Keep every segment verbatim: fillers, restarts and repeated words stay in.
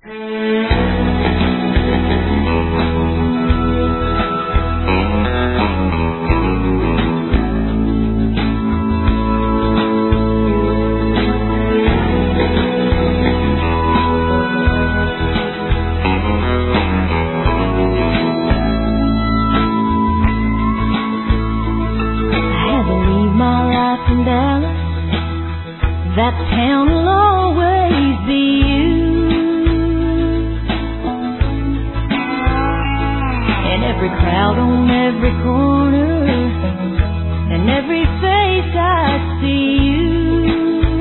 That town will always be you. And every crowd on every corner, and every face I see you.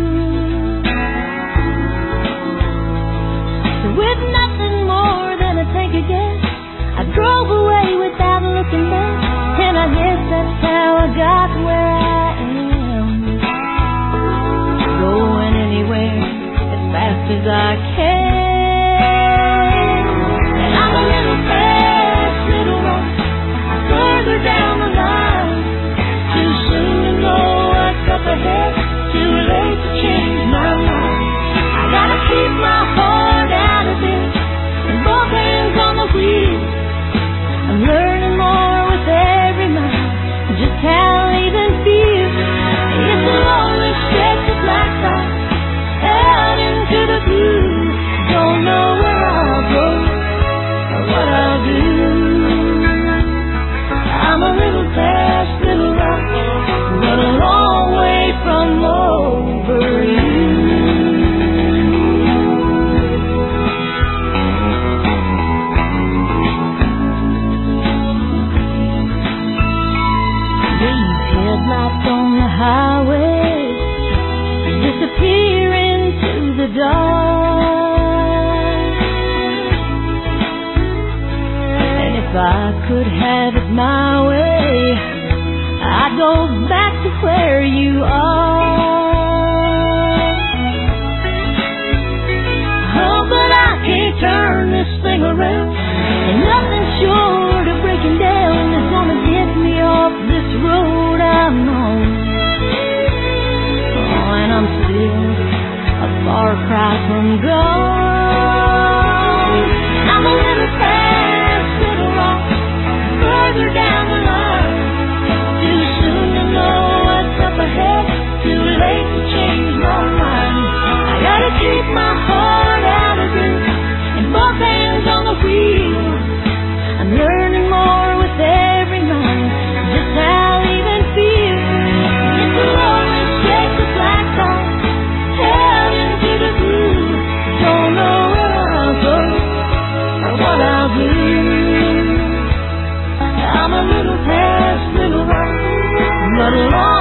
So with nothing more than a take a guess, I drove away without looking back. And I guess that's how I got where I am. Going anywhere as fast as I can. And I'm a little fast, little rock, further down the line. Too soon to know what's up ahead, too late to change my mind. I gotta keep my heart out of this, and both hands on the wheel. I'm learning more with every mile, just how even feel. It's a lonely stretch of black side, out into the blue. Don't know where I'll go or what I'll do. I'm a little fast, little rock, but a long way from over you. These headlights on the highway disappear into the dark. And if I could have it my way, I'd go back to where you are. Oh, but I can't turn this thing around, and nothing short of breaking down is gonna get me off this road I'm on. And I'm still a far cry from gone. I'm a little fast, little rock, further down the line. Too soon to know what's up ahead, too late to change my mind. I gotta keep my heart out of this, and both hands on the wheel. I'm learning more with every mile, just how I even feel. It's a lonely stretch of black side, out into the blue. Don't know where I'll go or what I'll do. I'm a little fast, little rock, but a long